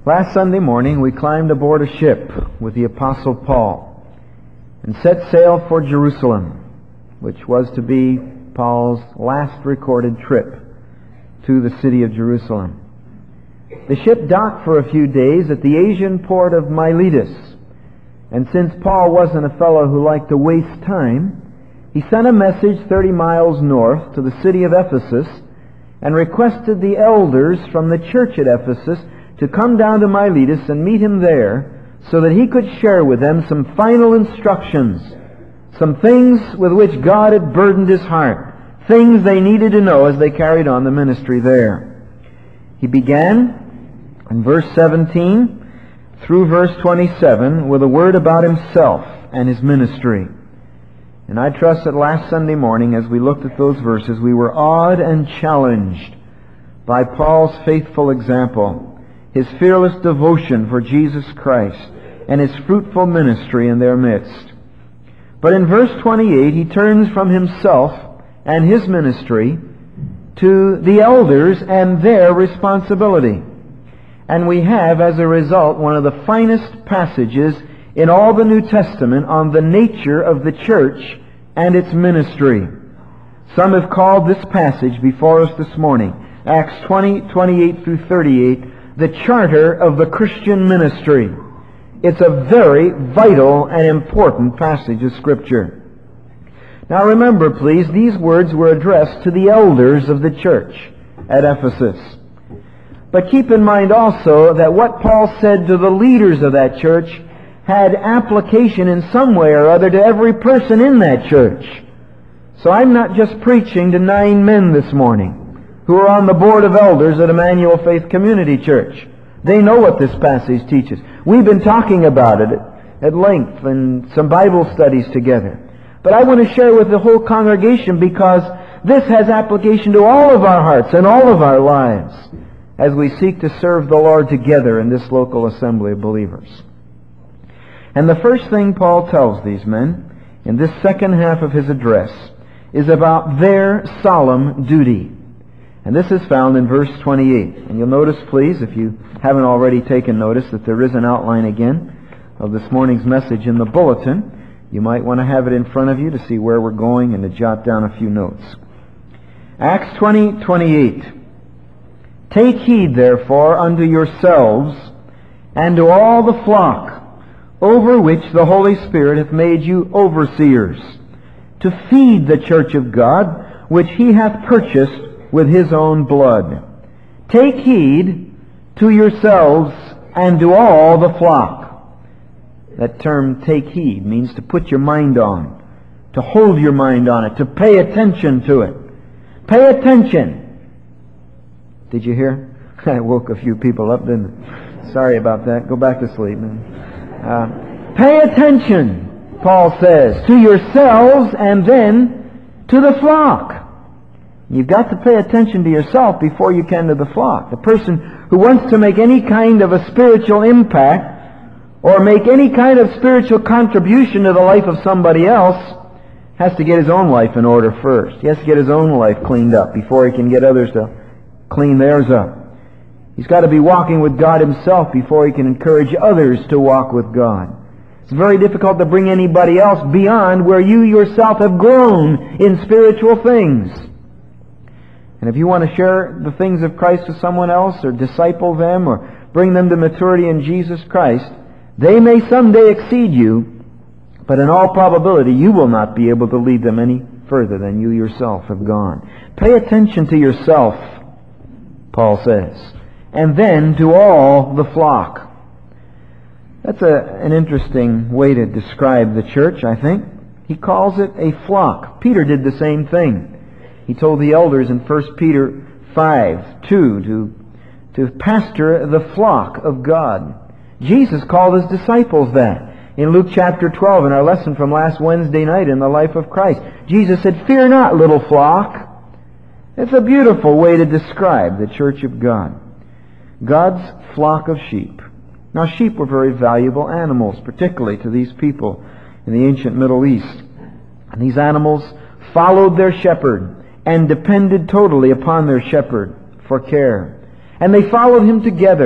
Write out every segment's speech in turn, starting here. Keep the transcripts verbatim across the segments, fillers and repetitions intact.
Last Sunday morning we climbed aboard a ship with the Apostle Paul and set sail for Jerusalem, which was to be Paul's last recorded trip to the city of Jerusalem. The ship docked for a few days at the Asian port of Miletus, and since Paul wasn't a fellow who liked to waste time, he sent a message thirty miles north to the city of Ephesus and requested the elders from the church at Ephesus to come down to Miletus and meet him there so that he could share with them some final instructions, some things with which God had burdened his heart, things they needed to know as they carried on the ministry there. He began in verse seventeen through verse twenty-seven with a word about himself and his ministry. And I trust that last Sunday morning, as we looked at those verses, we were awed and challenged by Paul's faithful example, his fearless devotion for Jesus Christ, and his fruitful ministry in their midst. But in verse twenty-eight, he turns from himself and his ministry to the elders and their responsibility. And we have, as a result, one of the finest passages in all the New Testament on the nature of the church and its ministry. Some have called this passage before us this morning, Acts twenty, twenty-eight through thirty-eight, the charter of the Christian ministry. It's a very vital and important passage of Scripture. Now remember, please, these words were addressed to the elders of the church at Ephesus. But keep in mind also that what Paul said to the leaders of that church had application in some way or other to every person in that church. So I'm not just preaching to nine men this morning who are on the board of elders at Emmanuel Faith Community Church. They know what this passage teaches. We've been talking about it at length in some Bible studies together. But I want to share with the whole congregation because this has application to all of our hearts and all of our lives as we seek to serve the Lord together in this local assembly of believers. And the first thing Paul tells these men in this second half of his address is about their solemn duty. And this is found in verse twenty-eight. And you'll notice, please, if you haven't already taken notice, that there is an outline again of this morning's message in the bulletin. You might want to have it in front of you to see where we're going and to jot down a few notes. Acts twenty, twenty-eight. Take heed, therefore, unto yourselves and to all the flock over which the Holy Spirit hath made you overseers, to feed the church of God, which he hath purchased with his own blood. Take heed to yourselves and to all the flock. That term, take heed, means to put your mind on, to hold your mind on it, to pay attention to it. Pay attention. Did you hear? I woke a few people up, didn't I? Sorry about that. Go back to sleep. Uh, pay attention, Paul says, to yourselves and then to the flock. You've got to pay attention to yourself before you can to the flock. The person who wants to make any kind of a spiritual impact or make any kind of spiritual contribution to the life of somebody else has to get his own life in order first. He has to get his own life cleaned up before he can get others to clean theirs up. He's got to be walking with God himself before he can encourage others to walk with God. It's very difficult to bring anybody else beyond where you yourself have grown in spiritual things. And if you want to share the things of Christ with someone else, or disciple them, or bring them to maturity in Jesus Christ, they may someday exceed you, but in all probability you will not be able to lead them any further than you yourself have gone. Pay attention to yourself, Paul says, and then to all the flock. That's a, an interesting way to describe the church, I think. He calls it a flock. Peter did the same thing. He told the elders in First Peter five, two to, to pastor the flock of God. Jesus called his disciples that. In Luke chapter twelve, in our lesson from last Wednesday night in the life of Christ, Jesus said, "Fear not, little flock." It's a beautiful way to describe the church of God. God's flock of sheep. Now, sheep were very valuable animals, particularly to these people in the ancient Middle East. And these animals followed their shepherd and depended totally upon their shepherd for care. And they followed him together.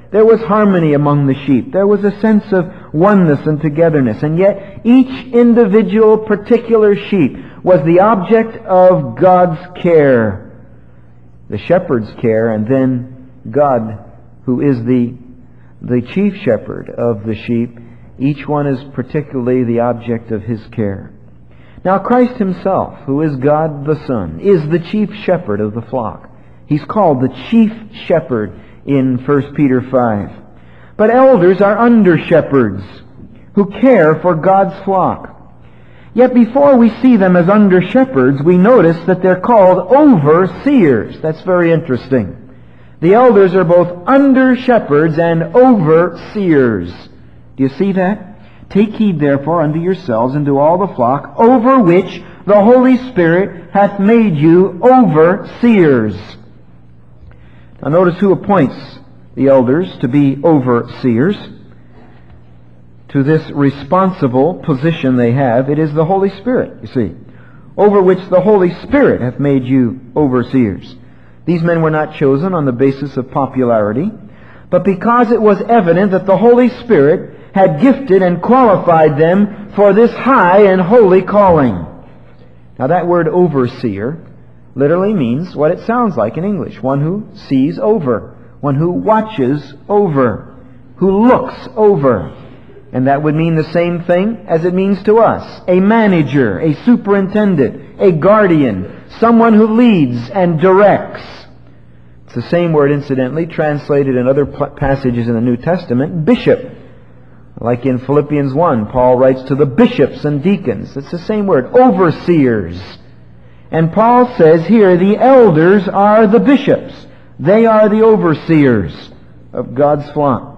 There was harmony among the sheep. There was a sense of oneness and togetherness. And yet each individual particular sheep was the object of God's care. The shepherd's care, and then God, who is the, the chief shepherd of the sheep, each one is particularly the object of His care. Now Christ Himself, who is God the Son, is the chief shepherd of the flock. He's called the chief shepherd in First Peter five. But elders are under-shepherds who care for God's flock. Yet before we see them as under-shepherds, we notice that they're called overseers. That's very interesting. The elders are both under-shepherds and overseers. Do you see that? Take heed therefore unto yourselves and to all the flock, over which the Holy Spirit hath made you overseers. Now notice who appoints the elders to be overseers. To this responsible position they have, it is the Holy Spirit, you see, over which the Holy Spirit hath made you overseers. These men were not chosen on the basis of popularity, but because it was evident that the Holy Spirit had gifted and qualified them for this high and holy calling. Now that word overseer literally means what it sounds like in English. One who sees over. One who watches over. Who looks over. And that would mean the same thing as it means to us. A manager, a superintendent, a guardian, someone who leads and directs. It's the same word, incidentally, translated in other passages in the New Testament, bishop. Like in Philippians one, Paul writes to the bishops and deacons. It's the same word, overseers. And Paul says here, the elders are the bishops. They are the overseers of God's flock.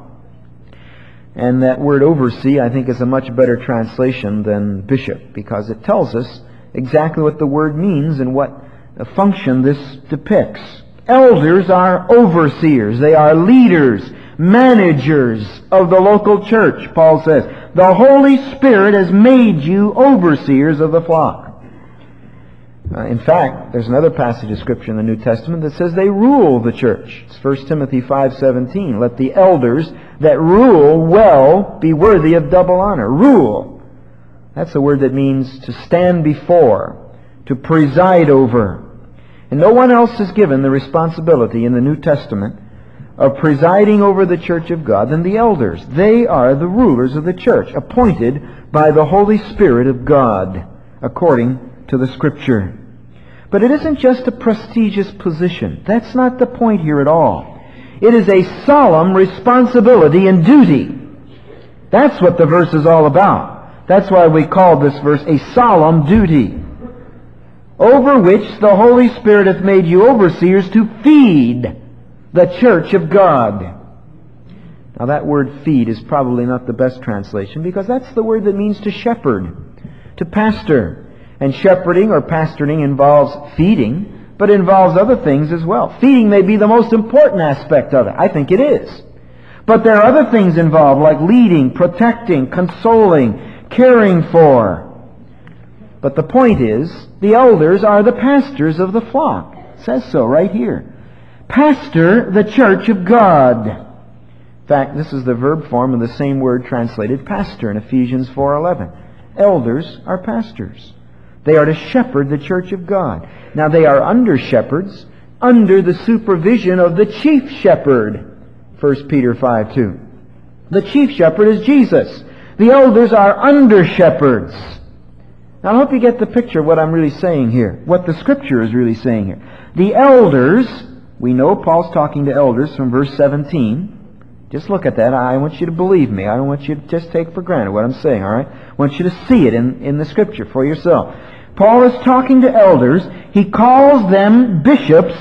And that word oversee, I think, is a much better translation than bishop, because it tells us exactly what the word means and what function this depicts. Elders are overseers. They are leaders, managers of the local church, Paul says. The Holy Spirit has made you overseers of the flock. Uh, in fact, there's another passage of Scripture in the New Testament that says they rule the church. It's First Timothy five seventeen. Let the elders that rule well be worthy of double honor. Rule. That's a word that means to stand before, to preside over. And no one else is given the responsibility in the New Testament of presiding over the church of God than the elders. They are the rulers of the church, appointed by the Holy Spirit of God, according to the Scripture. But it isn't just a prestigious position. That's not the point here at all. It is a solemn responsibility and duty. That's what the verse is all about. That's why we call this verse a solemn duty, over which the Holy Spirit hath made you overseers to feed the church of God. Now that word feed is probably not the best translation, because that's the word that means to shepherd, to pastor. And shepherding or pastoring involves feeding, but involves other things as well. Feeding may be the most important aspect of it. I think it is. But there are other things involved, like leading, protecting, consoling, caring for. But the point is, the elders are the pastors of the flock. It says so right here. Pastor the church of God. In fact, this is the verb form of the same word translated pastor in Ephesians four eleven. Elders are pastors. They are to shepherd the church of God. Now they are under shepherds, under the supervision of the chief shepherd. First Peter five two. The chief shepherd is Jesus. The elders are under shepherds. Now I hope you get the picture of what I'm really saying here, what the Scripture is really saying here. The elders, we know Paul's talking to elders from verse seventeen. Just look at that. I want you to believe me. I don't want you to just take for granted what I'm saying, all right? I want you to see it in, in the Scripture for yourself. Paul is talking to elders. He calls them bishops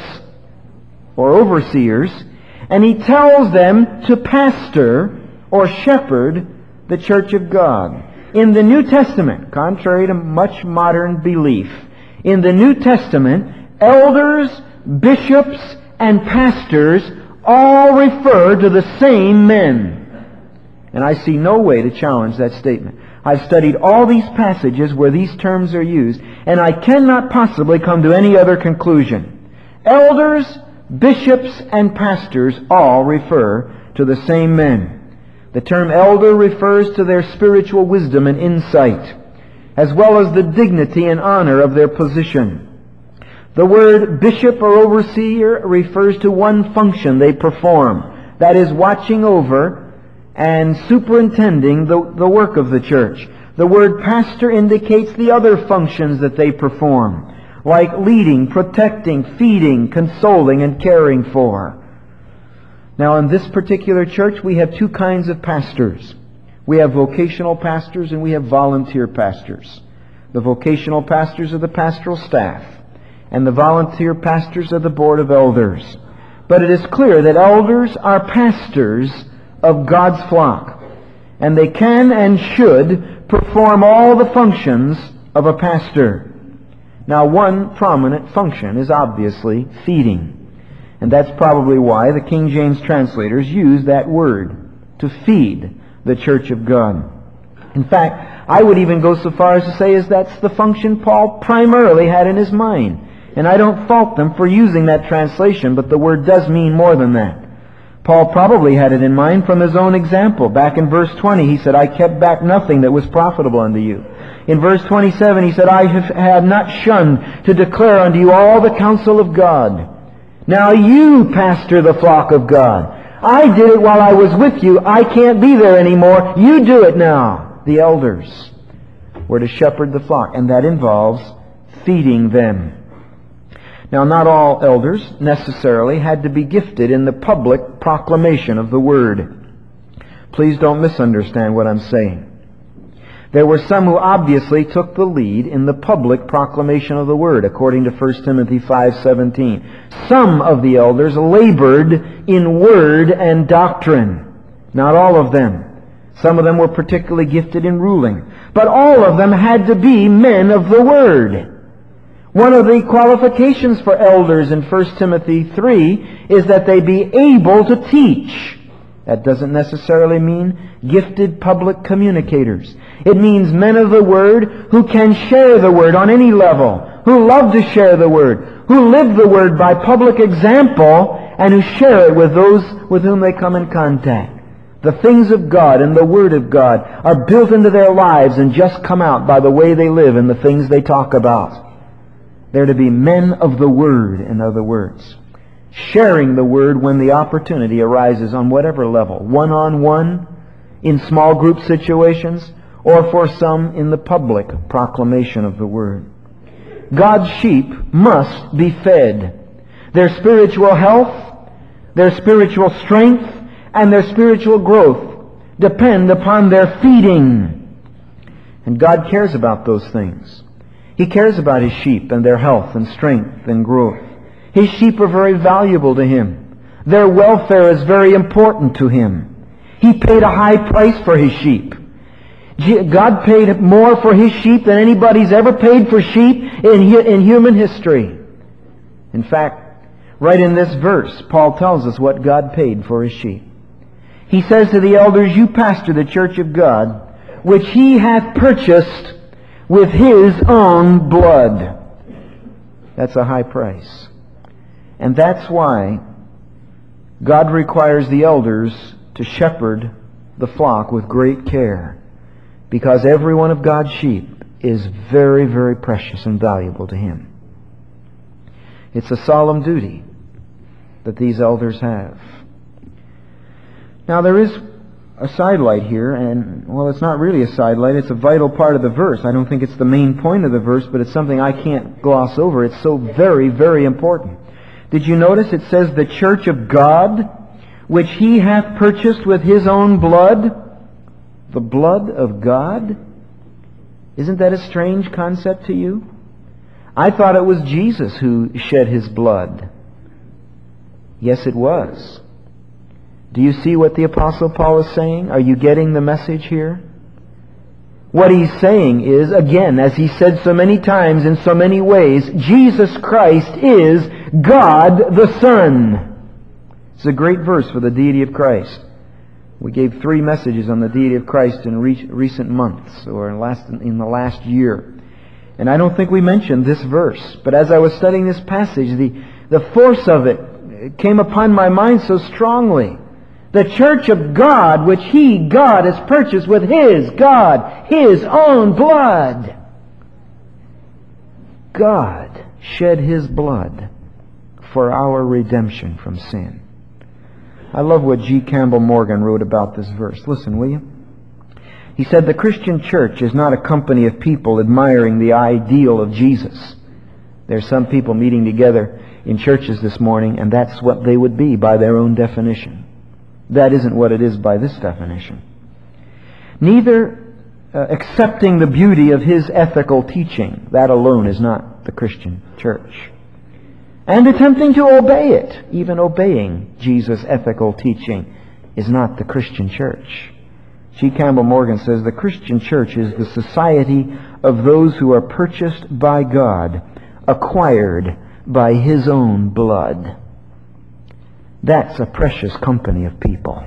or overseers, and he tells them to pastor or shepherd the church of God. In the New Testament, contrary to much modern belief, in the New Testament, elders, bishops, and pastors all refer to the same men. And I see no way to challenge that statement. I've studied all these passages where these terms are used, and I cannot possibly come to any other conclusion. Elders, bishops, and pastors all refer to the same men. The term elder refers to their spiritual wisdom and insight, as well as the dignity and honor of their position. The word bishop or overseer refers to one function they perform, that is, watching over and superintending the, the work of the church. The word pastor indicates the other functions that they perform, like leading, protecting, feeding, consoling, and caring for. Now, in this particular church, we have two kinds of pastors. We have vocational pastors and we have volunteer pastors. The vocational pastors are the pastoral staff, and the volunteer pastors are the board of elders. But it is clear that elders are pastors of God's flock, and they can and should perform all the functions of a pastor. Now, one prominent function is obviously feeding. And that's probably why the King James translators use that word, to feed the church of God. In fact, I would even go so far as to say is that's the function Paul primarily had in his mind. And I don't fault them for using that translation, but the word does mean more than that. Paul probably had it in mind from his own example. Back in verse twenty, he said, I kept back nothing that was profitable unto you. In verse twenty-seven, he said, I have, have not shunned to declare unto you all the counsel of God. Now you pastor the flock of God. I did it while I was with you. I can't be there anymore. You do it now. The elders were to shepherd the flock, and that involves feeding them. Now, not all elders necessarily had to be gifted in the public proclamation of the Word. Please don't misunderstand what I'm saying. There were some who obviously took the lead in the public proclamation of the Word, according to First Timothy five seventeen. Some of the elders labored in word and doctrine. Not all of them. Some of them were particularly gifted in ruling. But all of them had to be men of the Word. One of the qualifications for elders in First Timothy three is that they be able to teach. That doesn't necessarily mean gifted public communicators. It means men of the Word who can share the Word on any level, who love to share the Word, who live the Word by public example, and who share it with those with whom they come in contact. The things of God and the Word of God are built into their lives and just come out by the way they live and the things they talk about. They're to be men of the Word, in other words. Sharing the Word when the opportunity arises on whatever level. One-on-one, in small group situations, or for some in the public proclamation of the Word. God's sheep must be fed. Their spiritual health, their spiritual strength, and their spiritual growth depend upon their feeding. And God cares about those things. He cares about His sheep and their health and strength and growth. His sheep are very valuable to Him. Their welfare is very important to Him. He paid a high price for His sheep. God paid more for His sheep than anybody's ever paid for sheep in, in human history. In fact, right in this verse, Paul tells us what God paid for His sheep. He says to the elders, you pastor the church of God, which He hath purchased with His own blood. That's a high price. And that's why God requires the elders to shepherd the flock with great care. Because every one of God's sheep is very, very precious and valuable to Him. It's a solemn duty that these elders have. Now there is a sidelight here, and, well, it's not really a sidelight. It's a vital part of the verse. I don't think it's the main point of the verse, but it's something I can't gloss over. It's so very, very important. Did you notice it says the church of God, which He hath purchased with His own blood? The blood of God? Isn't that a strange concept to you? I thought it was Jesus who shed His blood. Yes, it was. Do you see what the Apostle Paul is saying? Are you getting the message here? What he's saying is, again, as he said so many times in so many ways, Jesus Christ is God the Son. It's a great verse for the deity of Christ. We gave three messages on the deity of Christ in re- recent months, or in, last, in the last year. And I don't think we mentioned this verse. But as I was studying this passage, the, the force of it came upon my mind so strongly The church of God, which He, God, has purchased with His, God, His own blood. God shed His blood for our redemption from sin. I love what G. Campbell Morgan wrote about this verse. Listen, will you? He said, the Christian church is not a company of people admiring the ideal of Jesus. There's some people meeting together in churches this morning, and that's what they would be by their own definition. That isn't what it is by this definition. Neither uh, accepting the beauty of His ethical teaching. That alone is not the Christian church. And attempting to obey it, even obeying Jesus' ethical teaching, is not the Christian church. G. Campbell Morgan says, the Christian church is the society of those who are purchased by God, acquired by His own blood. That's a precious company of people.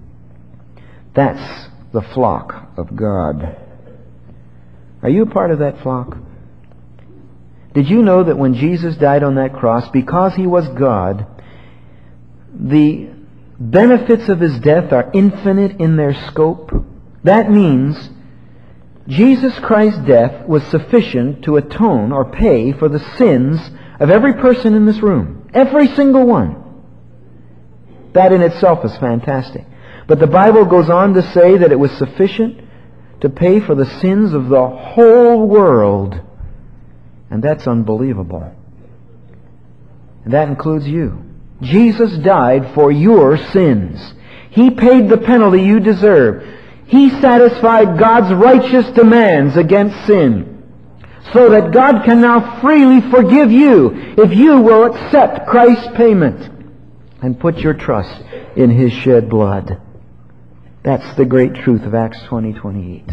That's the flock of God. Are you a part of that flock? Did you know that when Jesus died on that cross, because He was God, the benefits of His death are infinite in their scope? That means Jesus Christ's death was sufficient to atone or pay for the sins of every person in this room. Every single one. That in itself is fantastic. But the Bible goes on to say that it was sufficient to pay for the sins of the whole world. And that's unbelievable. And that includes you. Jesus died for your sins. He paid the penalty you deserve. He satisfied God's righteous demands against sin, so that God can now freely forgive you if you will accept Christ's payment and put your trust in His shed blood. That's the great truth of Acts twenty twenty-eight.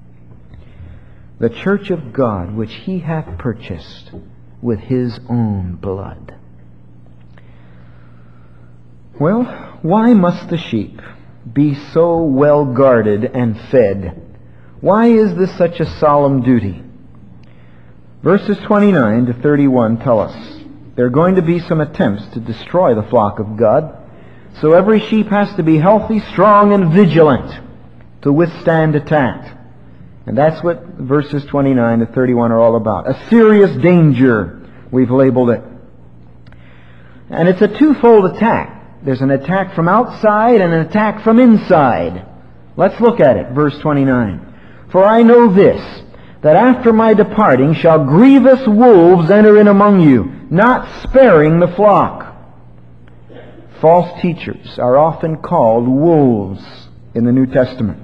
The church of God, which He hath purchased with His own blood. Well, why must the sheep be so well guarded and fed? Why is this such a solemn duty? Verses twenty-nine to thirty-one tell us there are going to be some attempts to destroy the flock of God. So every sheep has to be healthy, strong, and vigilant to withstand attack. And that's what verses twenty-nine to thirty-one are all about. A serious danger, we've labeled it. And it's a twofold attack. There's an attack from outside and an attack from inside. Let's look at it. Verse twenty-nine. For I know this, that after my departing shall grievous wolves enter in among you, not sparing the flock. False teachers are often called wolves in the New Testament.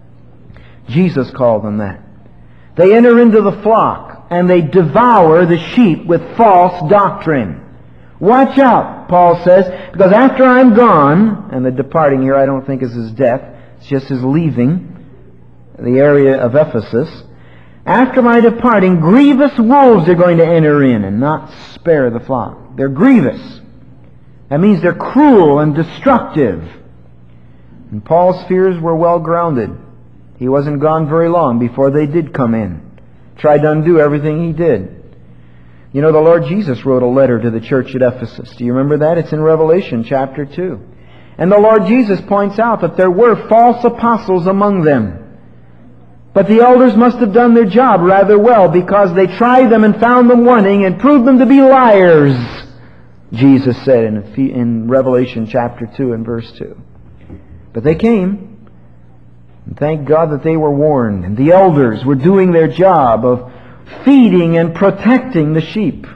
Jesus called them that. They enter into the flock and they devour the sheep with false doctrine. Watch out, Paul says, because after I'm gone, and the departing here I don't think is His death, it's just His leaving the area of Ephesus. After my departing, grievous wolves are going to enter in and not spare the flock. They're grievous. That means they're cruel and destructive. And Paul's fears were well grounded. He wasn't gone very long before they did come in. Tried to undo everything he did. You know, the Lord Jesus wrote a letter to the church at Ephesus. Do you remember that? It's in Revelation chapter two. And the Lord Jesus points out that there were false apostles among them. But the elders must have done their job rather well, because they tried them and found them wanting and proved them to be liars, Jesus said in, in Revelation chapter two and verse two. But they came. And thank God that they were warned. And the elders were doing their job of feeding and protecting the sheep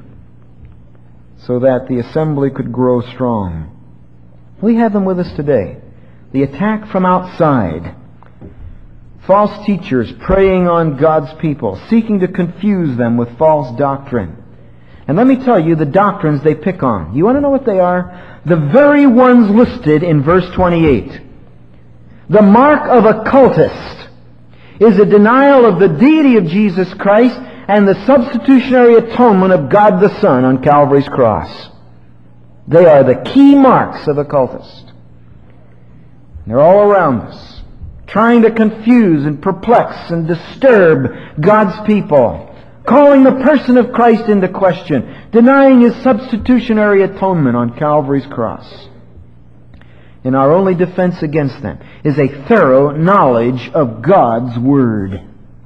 so that the assembly could grow strong. We have them with us today. The attack from outside. False teachers preying on God's people, seeking to confuse them with false doctrine. And let me tell you the doctrines they pick on. You want to know what they are? The very ones listed in verse twenty-eight. The mark of a cultist is a denial of the deity of Jesus Christ and the substitutionary atonement of God the Son on Calvary's cross. They are the key marks of a cultist. They're all around us, trying to confuse and perplex and disturb God's people, calling the person of Christ into question, denying His substitutionary atonement on Calvary's cross. And our only defense against them is a thorough knowledge of God's Word.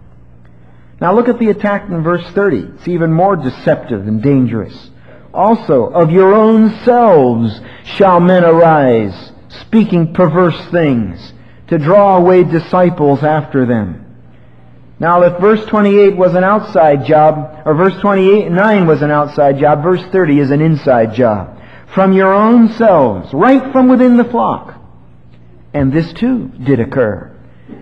Now look at the attack in verse thirty. It's even more deceptive and dangerous. Also, of your own selves shall men arise, speaking perverse things, to draw away disciples after them. Now, if verse twenty-eight was an outside job, or verse twenty-eight, nine was an outside job, verse thirty is an inside job. From your own selves, right from within the flock. And this too did occur.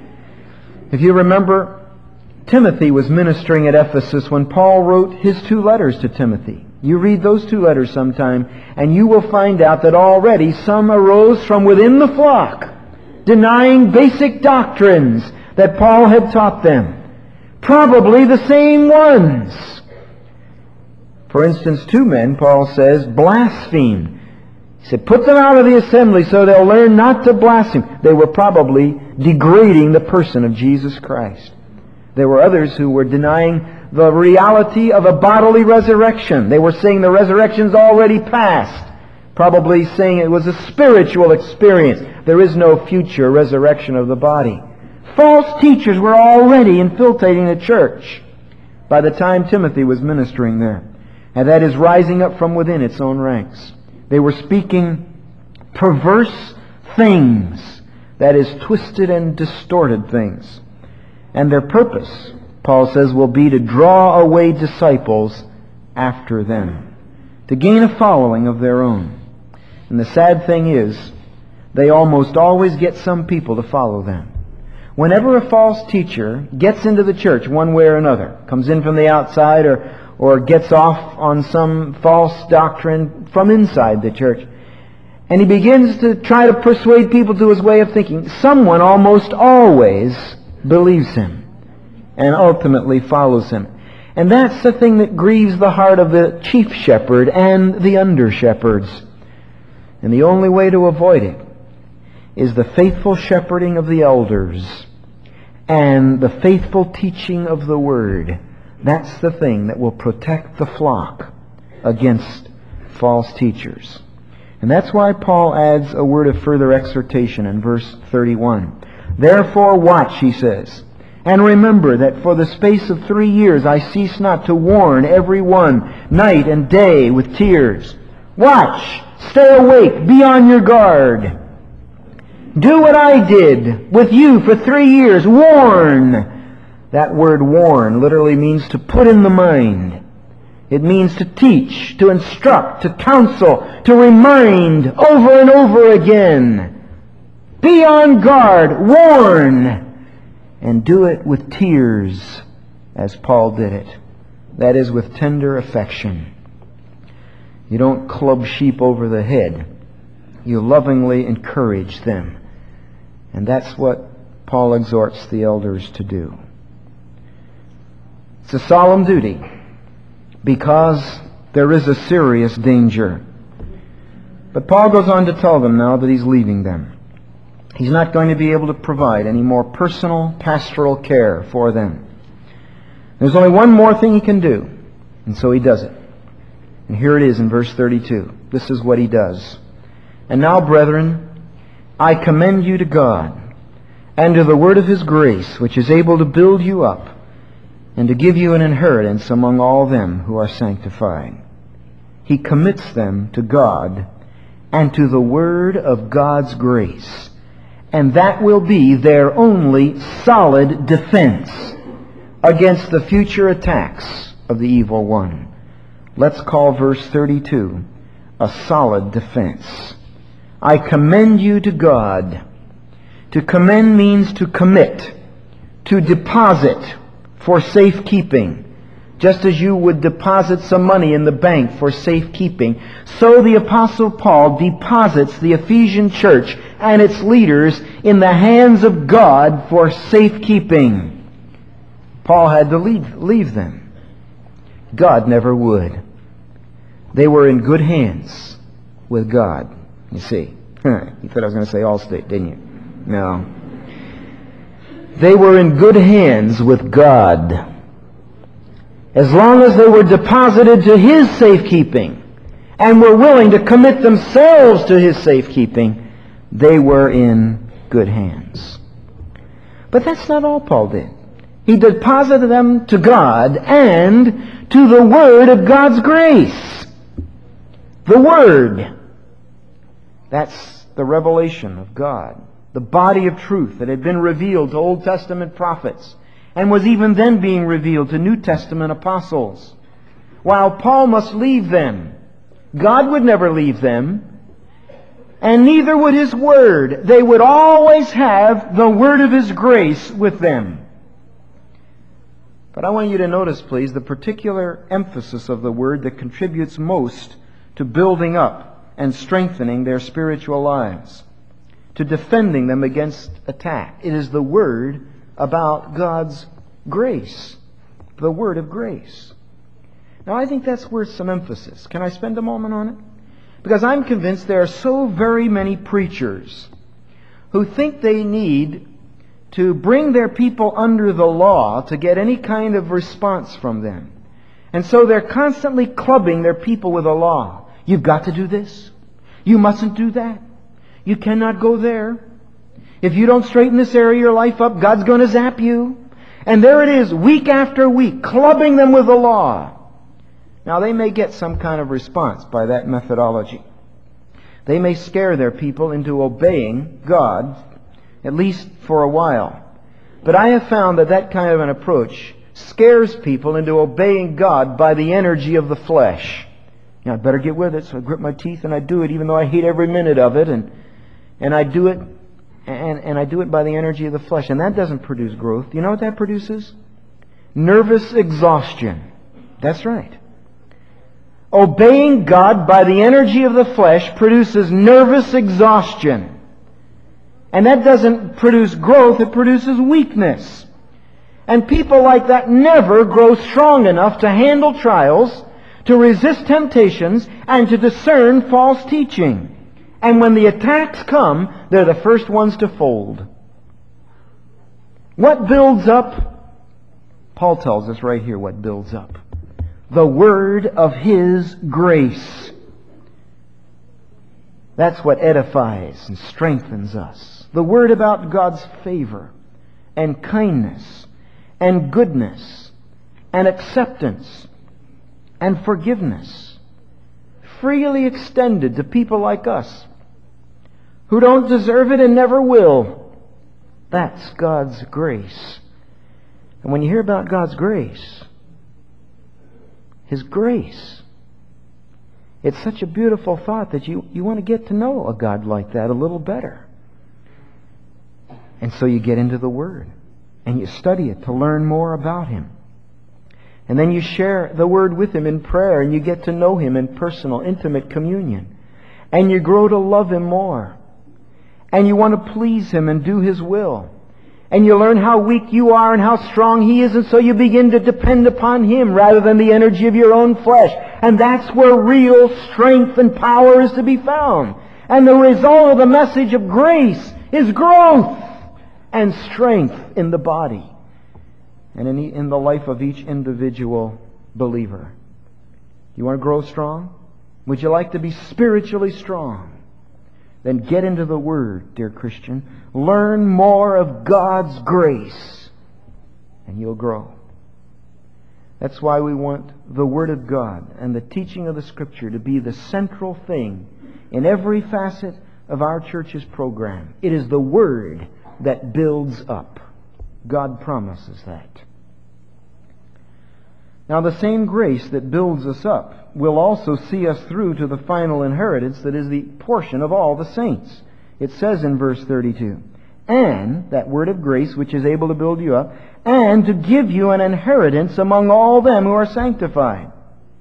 If you remember, Timothy was ministering at Ephesus when Paul wrote his two letters to Timothy. You read those two letters sometime, and you will find out that already some arose from within the flock, denying basic doctrines that Paul had taught them. Probably the same ones. For instance, two men, Paul says, blasphemed. He said, put them out of the assembly so they'll learn not to blaspheme. They were probably degrading the person of Jesus Christ. There were others who were denying the reality of a bodily resurrection. They were saying the resurrection's already past. Probably saying it was a spiritual experience. There is no future resurrection of the body. False teachers were already infiltrating the church by the time Timothy was ministering there. And that is rising up from within its own ranks. They were speaking perverse things. That is, twisted and distorted things. And their purpose, Paul says, will be to draw away disciples after them, to gain a following of their own. And the sad thing is, they almost always get some people to follow them. Whenever a false teacher gets into the church one way or another, comes in from the outside or, or gets off on some false doctrine from inside the church, and he begins to try to persuade people to his way of thinking, someone almost always believes him and ultimately follows him. And that's the thing that grieves the heart of the chief shepherd and the under-shepherds. And the only way to avoid it is the faithful shepherding of the elders and the faithful teaching of the Word. That's the thing that will protect the flock against false teachers. And that's why Paul adds a word of further exhortation in verse thirty-one. Therefore watch, he says, and remember that for the space of three years I cease not to warn every one, night and day with tears. Watch, stay awake, be on your guard. Do what I did with you for three years. Warn. That word warn literally means to put in the mind. It means to teach, to instruct, to counsel, to remind over and over again. Be on guard. Warn. And do it with tears, as Paul did it. That is, with tender affection. You don't club sheep over the head. You lovingly encourage them. And that's what Paul exhorts the elders to do. It's a solemn duty because there is a serious danger. But Paul goes on to tell them now that he's leaving them. He's not going to be able to provide any more personal pastoral care for them. There's only one more thing he can do, and so he does it. And here it is in verse thirty-two. This is what he does. And now, brethren, I commend you to God and to the word of His grace, which is able to build you up and to give you an inheritance among all them who are sanctified. He commits them to God and to the word of God's grace, and that will be their only solid defense against the future attacks of the evil one. Let's call verse thirty-two a solid defense. I commend you to God. To commend means to commit, to deposit for safekeeping. Just as you would deposit some money in the bank for safekeeping, so the Apostle Paul deposits the Ephesian church and its leaders in the hands of God for safekeeping. Paul had to leave, leave them. God never would. They were in good hands with God. You see, you thought I was going to say Allstate, didn't you? No. They were in good hands with God. As long as they were deposited to His safekeeping and were willing to commit themselves to His safekeeping, they were in good hands. But that's not all Paul did. He deposited them to God and to the Word of God's grace. The Word. That's the revelation of God. The body of truth that had been revealed to Old Testament prophets and was even then being revealed to New Testament apostles. While Paul must leave them, God would never leave them, and neither would His Word. They would always have the Word of His grace with them. But I want you to notice, please, the particular emphasis of the Word that contributes most to building up and strengthening their spiritual lives, to defending them against attack. It is the Word about God's grace, the Word of grace. Now, I think that's worth some emphasis. Can I spend a moment on it? Because I'm convinced there are so very many preachers who think they need to bring their people under the law to get any kind of response from them. And so they're constantly clubbing their people with a law. You've got to do this. You mustn't do that. You cannot go there. If you don't straighten this area of your life up, God's going to zap you. And there it is, week after week, clubbing them with the law. Now, they may get some kind of response by that methodology. They may scare their people into obeying God, at least for a while. But I have found that that kind of an approach scares people into obeying God by the energy of the flesh. Now, I better get with it, so I grip my teeth and I do it, even though I hate every minute of it, and and I do it, and, and I do it by the energy of the flesh. And that doesn't produce growth. You know what that produces? Nervous exhaustion. That's right. Obeying God by the energy of the flesh produces nervous exhaustion. And that doesn't produce growth, it produces weakness. And people like that never grow strong enough to handle trials, to resist temptations, and to discern false teaching. And when the attacks come, they're the first ones to fold. What builds up? Paul tells us right here what builds up. The Word of His grace. That's what edifies and strengthens us. The Word about God's favor and kindness and goodness and acceptance and forgiveness, freely extended to people like us who don't deserve it and never will. That's God's grace. And when you hear about God's grace, His grace, it's such a beautiful thought that you, you want to get to know a God like that a little better. And so you get into the Word and you study it to learn more about Him. And then you share the Word with Him in prayer and you get to know Him in personal, intimate communion. And you grow to love Him more. And you want to please Him and do His will. And you learn how weak you are and how strong He is, and so you begin to depend upon Him rather than the energy of your own flesh. And that's where real strength and power is to be found. And the result of the message of grace is growth and strength in the body and in, in the life of each individual believer. You want to grow strong? Would you like to be spiritually strong? Then get into the Word, dear Christian. Learn more of God's grace, and you'll grow. That's why we want the Word of God and the teaching of the Scripture to be the central thing in every facet of our church's program. It is the Word that builds up. God promises that. Now, the same grace that builds us up will also see us through to the final inheritance that is the portion of all the saints. It says in verse thirty-two, and, that word of grace which is able to build you up, and to give you an inheritance among all them who are sanctified.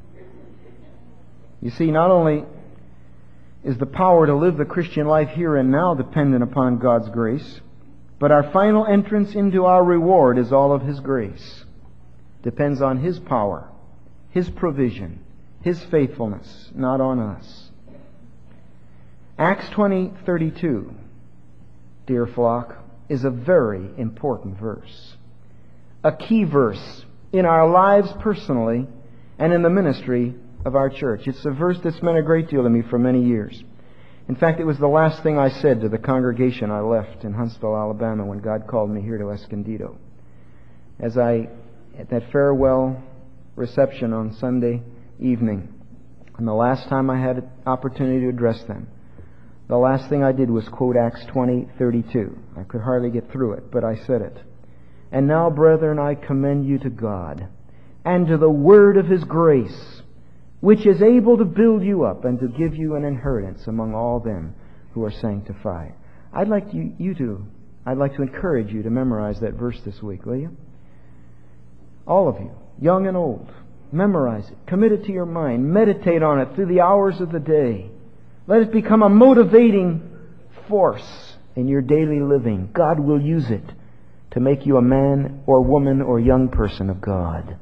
You see, not only is the power to live the Christian life here and now dependent upon God's grace, but our final entrance into our reward is all of His grace. Depends on His power, His provision, His faithfulness, not on us. Acts twenty thirty-two, dear flock, is a very important verse. A key verse in our lives personally and in the ministry of our church. It's a verse that's meant a great deal to me for many years. In fact, it was the last thing I said to the congregation I left in Huntsville, Alabama, when God called me here to Escondido. As I, at that farewell reception on Sunday evening, and the last time I had an opportunity to address them, the last thing I did was quote Acts twenty thirty-two. I could hardly get through it, but I said it. And now, brethren, I commend you to God, and to the word of His grace, which is able to build you up and to give you an inheritance among all them who are sanctified. I'd like you, you to, I'd like to encourage you to memorize that verse this week, will you? All of you, young and old, memorize it. Commit it to your mind. Meditate on it through the hours of the day. Let it become a motivating force in your daily living. God will use it to make you a man or woman or young person of God.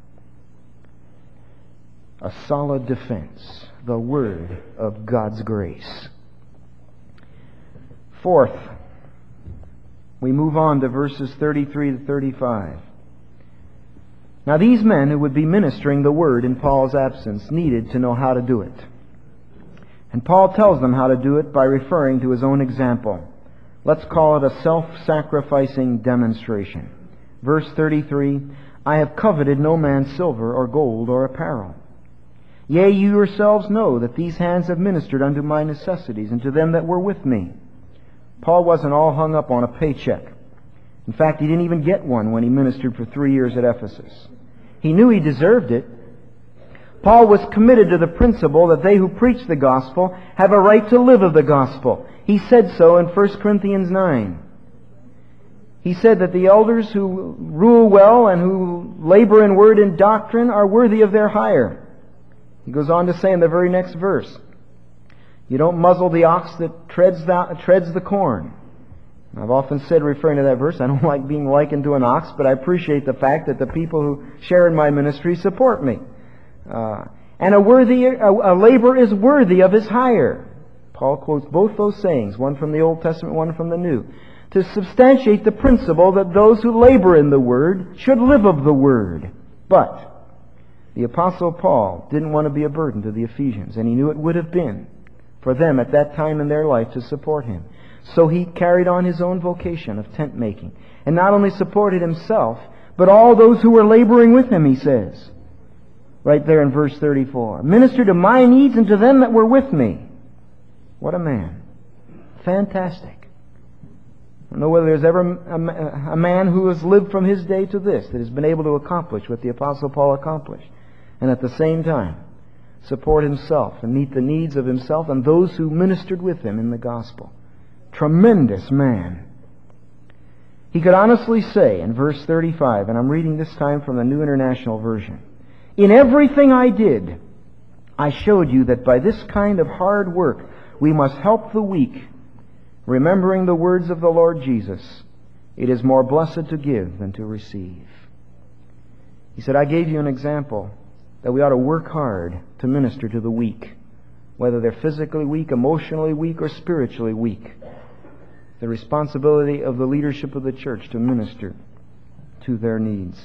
A solid defense, the word of God's grace. Fourth, we move on to verses thirty-three to thirty-five. Now these men who would be ministering the word in Paul's absence needed to know how to do it. And Paul tells them how to do it by referring to his own example. Let's call it a self-sacrificing demonstration. Verse thirty-three, I have coveted no man's silver or gold or apparel. Yea, you yourselves know that these hands have ministered unto my necessities and to them that were with me. Paul wasn't all hung up on a paycheck. In fact, he didn't even get one when he ministered for three years at Ephesus. He knew he deserved it. Paul was committed to the principle that they who preach the gospel have a right to live of the gospel. He said so in First Corinthians nine. He said that the elders who rule well and who labor in word and doctrine are worthy of their hire. He goes on to say in the very next verse, you don't muzzle the ox that treads the, treads the corn. I've often said, referring to that verse, I don't like being likened to an ox, but I appreciate the fact that the people who share in my ministry support me. Uh, and a worthy, a, a labor is worthy of his hire. Paul quotes both those sayings, one from the Old Testament, one from the New, to substantiate the principle that those who labor in the Word should live of the Word. But the Apostle Paul didn't want to be a burden to the Ephesians, and he knew it would have been for them at that time in their life to support him. So he carried on his own vocation of tent making, and not only supported himself, but all those who were laboring with him, he says. Right there in verse thirty-four. Minister to my needs and to them that were with me. What a man. Fantastic. I don't know whether there's ever a, a man who has lived from his day to this that has been able to accomplish what the Apostle Paul accomplished. And at the same time, support himself and meet the needs of himself and those who ministered with him in the gospel. Tremendous man. He could honestly say in verse thirty-five, and I'm reading this time from the New International Version, in everything I did, I showed you that by this kind of hard work we must help the weak, remembering the words of the Lord Jesus, it is more blessed to give than to receive. He said, I gave you an example that we ought to work hard to minister to the weak, whether they're physically weak, emotionally weak, or spiritually weak. The responsibility of the leadership of the church to minister to their needs.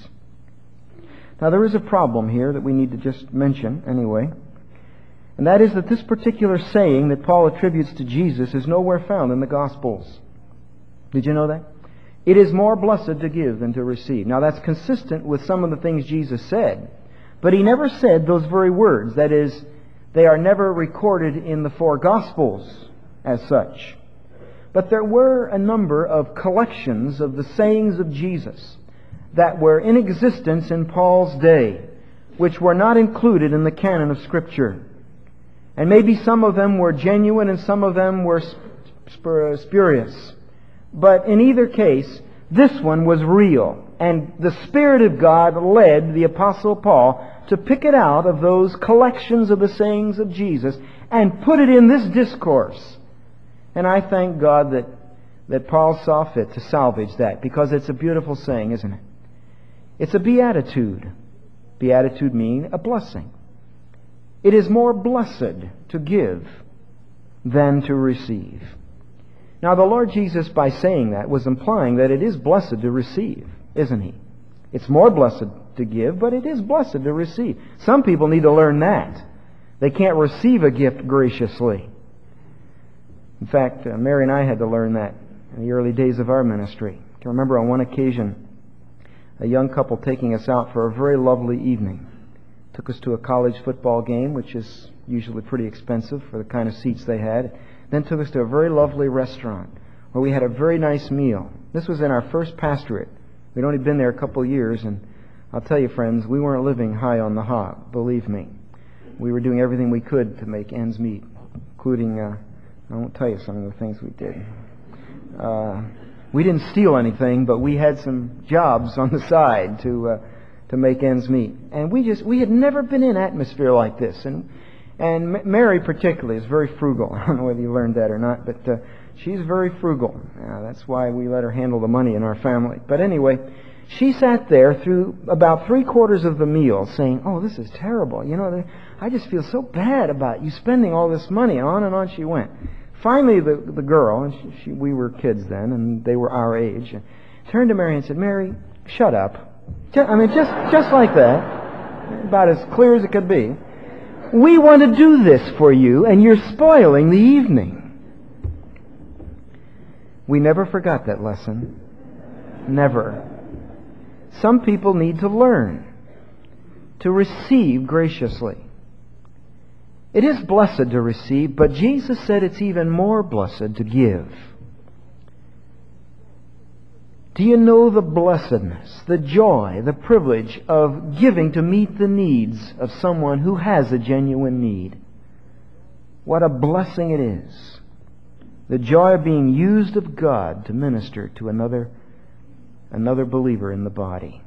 Now there is a problem here that we need to just mention anyway, and that is that this particular saying that Paul attributes to Jesus is nowhere found in the Gospels. Did you know that? It is more blessed to give than to receive. Now that's consistent with some of the things Jesus said, but he never said those very words. That is, they are never recorded in the four Gospels as such. But there were a number of collections of the sayings of Jesus that were in existence in Paul's day, which were not included in the canon of Scripture. And maybe some of them were genuine and some of them were spurious. But in either case, this one was real. And the Spirit of God led the Apostle Paul to pick it out of those collections of the sayings of Jesus and put it in this discourse. And I thank God that, that Paul saw fit to salvage that, because it's a beautiful saying, isn't it? It's a beatitude. Beatitude meaning a blessing. It is more blessed to give than to receive. Now the Lord Jesus, by saying that, was implying that it is blessed to receive, isn't He? It's more blessed to give, but it is blessed to receive. Some people need to learn that. They can't receive a gift graciously. In fact, uh, Mary and I had to learn that in the early days of our ministry. I can remember on one occasion a young couple taking us out for a very lovely evening. Took us to a college football game, which is usually pretty expensive for the kind of seats they had. Then took us to a very lovely restaurant where we had a very nice meal. This was in our first pastorate. We'd only been there a couple of years, and I'll tell you, friends, we weren't living high on the hog, believe me. We were doing everything we could to make ends meet, including, uh, I won't tell you some of the things we did. Uh, we didn't steal anything, but we had some jobs on the side to uh, to make ends meet. And we just, we had never been in an atmosphere like this. And and Mary particularly is very frugal. I don't know whether you learned that or not, but uh, she's very frugal. Uh, that's why we let her handle the money in our family. But anyway, she sat there through about three quarters of the meal saying, "Oh, this is terrible. You know, I just feel so bad about you spending all this money." And on and on she went. Finally, the the girl, and she, she, we were kids then, and they were our age, turned to Mary and said, "Mary, shut up." Just, I mean, just just like that, about as clear as it could be. "We want to do this for you, and you're spoiling the evening." We never forgot that lesson. Never. Some people need to learn to receive graciously. It is blessed to receive, but Jesus said it's even more blessed to give. Do you know the blessedness, the joy, the privilege of giving to meet the needs of someone who has a genuine need? What a blessing it is. The joy of being used of God to minister to another, another believer in the body.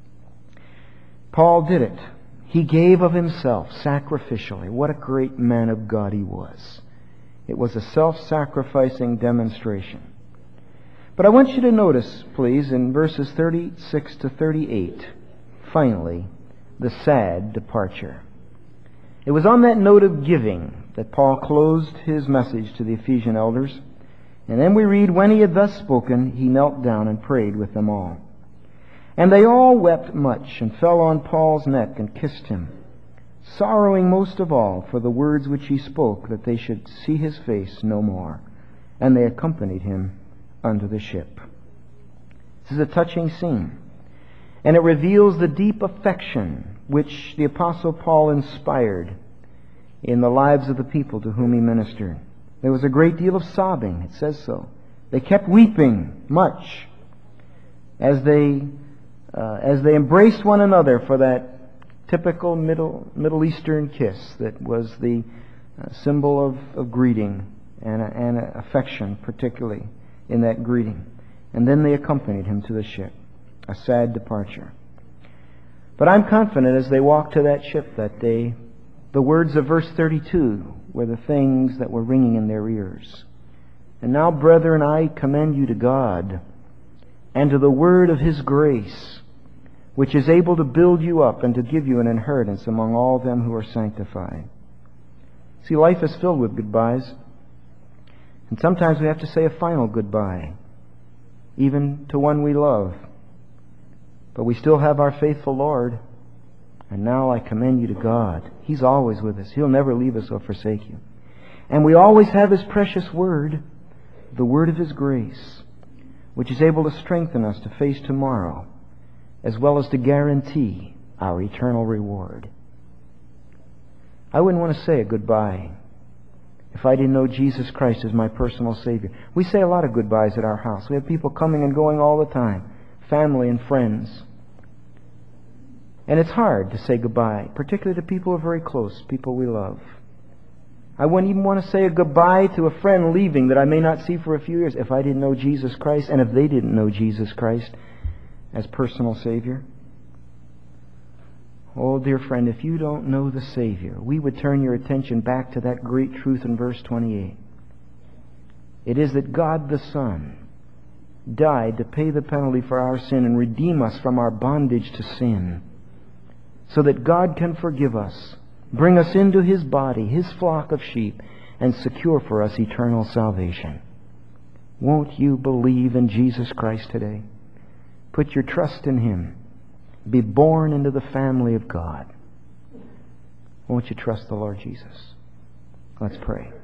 Paul did it. He gave of himself sacrificially. What a great man of God he was. It was a self-sacrificing demonstration. But I want you to notice, please, in verses thirty-six to thirty-eight, finally, the sad departure. It was on that note of giving that Paul closed his message to the Ephesian elders. And then we read, "When he had thus spoken, he knelt down and prayed with them all. And they all wept much, and fell on Paul's neck and kissed him, sorrowing most of all for the words which he spoke, that they should see his face no more. And they accompanied him unto the ship." This is a touching scene, and it reveals the deep affection which the Apostle Paul inspired in the lives of the people to whom he ministered. There was a great deal of sobbing, it says so. They kept weeping much as they uh, as they embraced one another for that typical Middle Middle Eastern kiss that was the uh, symbol of, of greeting and, and affection, particularly in that greeting. And then they accompanied him to the ship. A sad departure. But I'm confident as they walked to that ship that day, the words of verse thirty-two were the things that were ringing in their ears. "And now, brethren, I commend you to God, and to the word of His grace, which is able to build you up and to give you an inheritance among all them who are sanctified." See, life is filled with goodbyes. And sometimes we have to say a final goodbye, even to one we love. But we still have our faithful Lord. "And now I commend you to God." He's always with us. He'll never leave us or forsake you. And we always have His precious word, the word of His grace, which is able to strengthen us to face tomorrow, as well as to guarantee our eternal reward. I wouldn't want to say a goodbye if I didn't know Jesus Christ as my personal Savior. We say a lot of goodbyes at our house. We have people coming and going all the time, family and friends. And it's hard to say goodbye, particularly to people who are very close, people we love. I wouldn't even want to say a goodbye to a friend leaving that I may not see for a few years if I didn't know Jesus Christ and if they didn't know Jesus Christ as personal Savior. Oh, dear friend, if you don't know the Savior, we would turn your attention back to that great truth in verse twenty-eight. It is that God the Son died to pay the penalty for our sin and redeem us from our bondage to sin, so that God can forgive us, bring us into His body, His flock of sheep, and secure for us eternal salvation. Won't you believe in Jesus Christ today? Put your trust in Him. Be born into the family of God. Won't you trust the Lord Jesus? Let's pray.